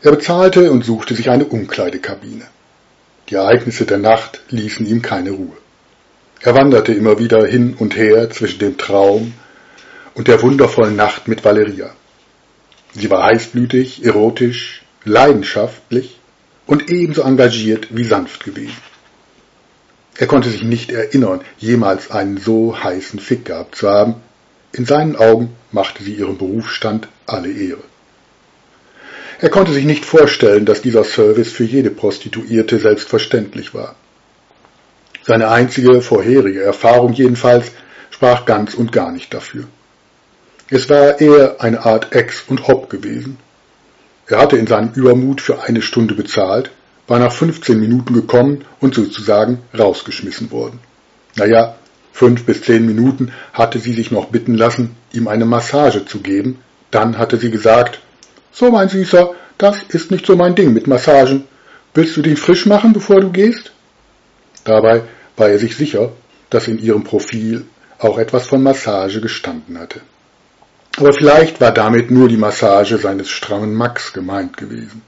Er bezahlte und suchte sich eine Umkleidekabine. Die Ereignisse der Nacht ließen ihm keine Ruhe. Er wanderte immer wieder hin und her zwischen dem Traum und der wundervollen Nacht mit Valeria. Sie war heißblütig, erotisch, leidenschaftlich und ebenso engagiert wie sanft gewesen. Er konnte sich nicht erinnern, jemals einen so heißen Fick gehabt zu haben. In seinen Augen machte sie ihrem Berufsstand alle Ehre. Er konnte sich nicht vorstellen, dass dieser Service für jede Prostituierte selbstverständlich war. Seine einzige vorherige Erfahrung jedenfalls sprach ganz und gar nicht dafür. Es war eher eine Art Ex und Hop gewesen. Er hatte in seinem Übermut für 1 Stunde bezahlt, war nach 15 Minuten gekommen und sozusagen rausgeschmissen worden. 5 bis 10 Minuten hatte sie sich noch bitten lassen, ihm eine Massage zu geben. Dann hatte sie gesagt: »So, mein Süßer, das ist nicht so mein Ding mit Massagen. Willst du dich frisch machen, bevor du gehst?« Dabei war er sich sicher, dass in ihrem Profil auch etwas von Massage gestanden hatte. Aber vielleicht war damit nur die Massage seines strammen Max gemeint gewesen.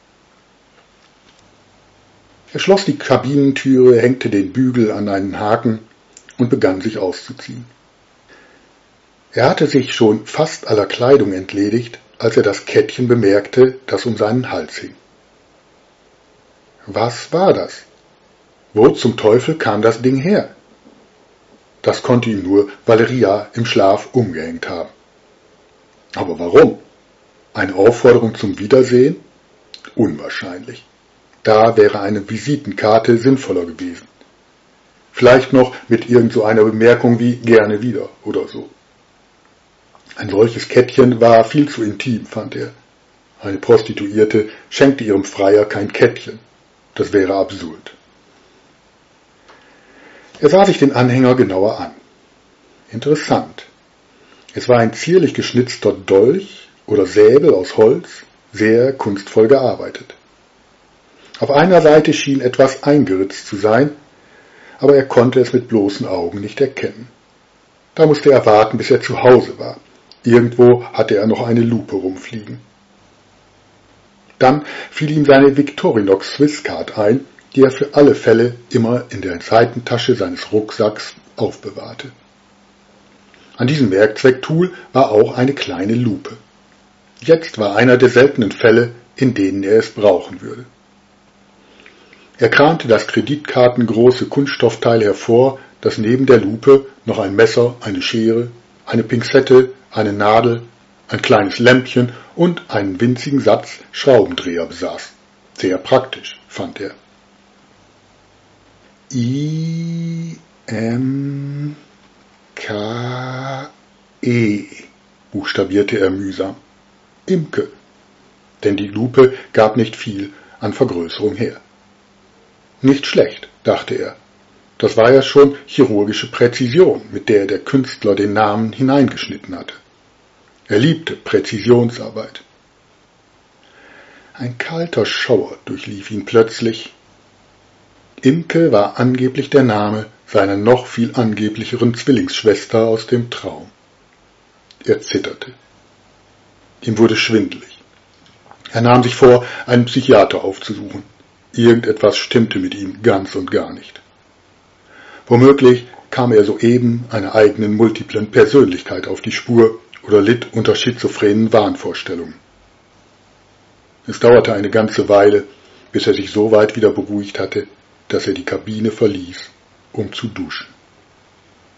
Er schloss die Kabinentüre, hängte den Bügel an einen Haken und begann sich auszuziehen. Er hatte sich schon fast aller Kleidung entledigt, als er das Kettchen bemerkte, das um seinen Hals hing. Was war das? Wo zum Teufel kam das Ding her? Das konnte ihm nur Valeria im Schlaf umgehängt haben. Aber warum? Eine Aufforderung zum Wiedersehen? Unwahrscheinlich. Da wäre eine Visitenkarte sinnvoller gewesen. Vielleicht noch mit irgend so einer Bemerkung wie »gerne wieder« oder so. Ein solches Kettchen war viel zu intim, fand er. Eine Prostituierte schenkte ihrem Freier kein Kettchen. Das wäre absurd. Er sah sich den Anhänger genauer an. Interessant. Es war ein zierlich geschnitzter Dolch oder Säbel aus Holz, sehr kunstvoll gearbeitet. Auf einer Seite schien etwas eingeritzt zu sein, aber er konnte es mit bloßen Augen nicht erkennen. Da musste er warten, bis er zu Hause war. Irgendwo hatte er noch eine Lupe rumfliegen. Dann fiel ihm seine Victorinox Swisscard ein, die er für alle Fälle immer in der Seitentasche seines Rucksacks aufbewahrte. An diesem Werkzeugtool war auch eine kleine Lupe. Jetzt war einer der seltenen Fälle, in denen er es brauchen würde. Er kramte das kreditkartengroße Kunststoffteil hervor, das neben der Lupe noch ein Messer, eine Schere, eine Pinzette, eine Nadel, ein kleines Lämpchen und einen winzigen Satz Schraubendreher besaß. Sehr praktisch, fand er. I-M-K-E, buchstabierte er mühsam. Imke. Denn die Lupe gab nicht viel an Vergrößerung her. Nicht schlecht, dachte er. Das war ja schon chirurgische Präzision, mit der der Künstler den Namen hineingeschnitten hatte. Er liebte Präzisionsarbeit. Ein kalter Schauer durchlief ihn plötzlich. Imke war angeblich der Name seiner noch viel angeblicheren Zwillingsschwester aus dem Traum. Er zitterte. Ihm wurde schwindelig. Er nahm sich vor, einen Psychiater aufzusuchen. Irgendetwas stimmte mit ihm ganz und gar nicht. Womöglich kam er soeben einer eigenen multiplen Persönlichkeit auf die Spur oder litt unter schizophrenen Wahnvorstellungen. Es dauerte eine ganze Weile, bis er sich so weit wieder beruhigt hatte, dass er die Kabine verließ, um zu duschen.